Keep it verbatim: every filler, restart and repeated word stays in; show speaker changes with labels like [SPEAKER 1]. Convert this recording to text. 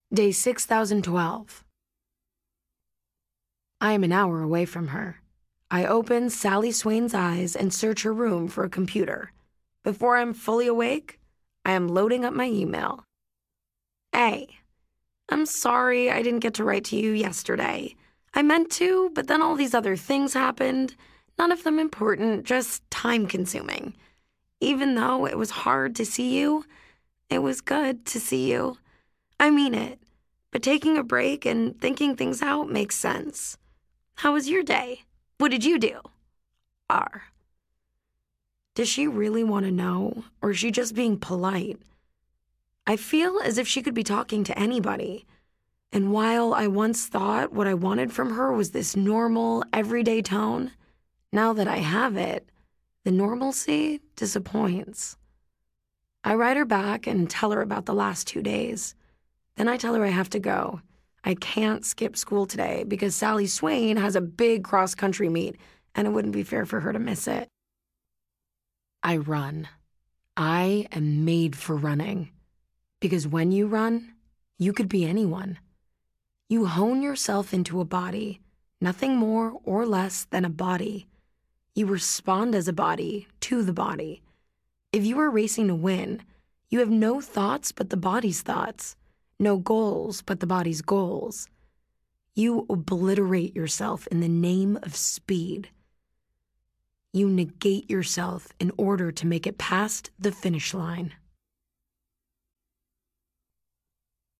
[SPEAKER 1] Day six thousand twelve. I am an hour away from her. I open Sally Swain's eyes and search her room for a computer. Before I'm fully awake, I am loading up my email. A. I'm sorry I didn't get to write to you yesterday. I meant to, but then all these other things happened. None of them important, just time-consuming. Even though it was hard to see you, it was good to see you. I mean it, but taking a break and thinking things out makes sense. How was your day? What did you do? R. Does she really want to know, or is she just being polite? I feel as if she could be talking to anybody. And while I once thought what I wanted from her was this normal, everyday tone, now that I have it, the normalcy disappoints. I write her back and tell her about the last two days. Then I tell her I have to go. I can't skip school today because Sally Swain has a big cross-country meet, and it wouldn't be fair for her to miss it. I run. I am made for running. Because when you run, you could be anyone. You hone yourself into a body, nothing more or less than a body. You respond as a body to the body. If you are racing to win, you have no thoughts but the body's thoughts, no goals but the body's goals. You obliterate yourself in the name of speed. You negate yourself in order to make it past the finish line.